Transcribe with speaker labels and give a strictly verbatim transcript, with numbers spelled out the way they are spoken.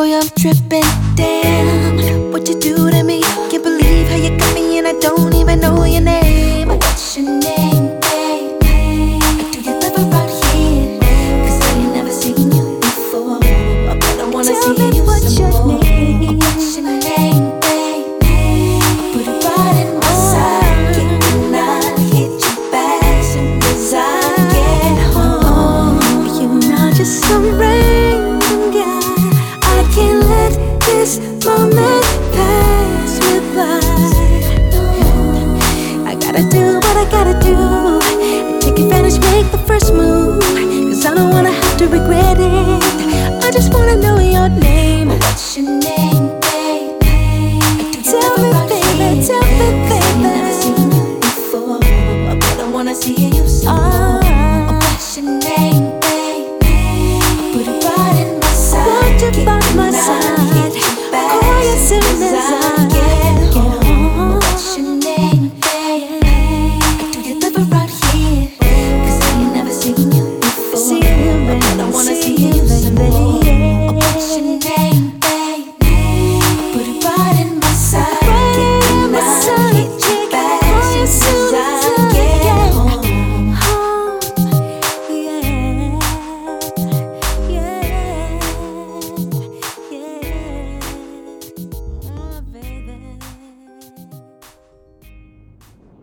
Speaker 1: boy, I'm tripping. Damn, what you do to me? Can't believe how you got me and I don't even know your name. What's your name, babe? Do you live around here? Cause I ain't never seen you before, but I wanna
Speaker 2: Tell
Speaker 1: see
Speaker 2: me
Speaker 1: you
Speaker 2: what's
Speaker 1: some
Speaker 2: your
Speaker 1: more.
Speaker 2: name?
Speaker 1: What's your name, babe? Put it right in my side, and I'll hit you back soon as I get home.
Speaker 2: You're not just some random guy. I can't let this moment pass me by. I gotta do what I gotta do and take advantage, make the first move. Cause I don't wanna have to regret it. I just wanna know your name.
Speaker 1: What's your name, babe?
Speaker 2: Tell me, baby, tell me, baby.
Speaker 1: I've never seen you before, but I wanna see you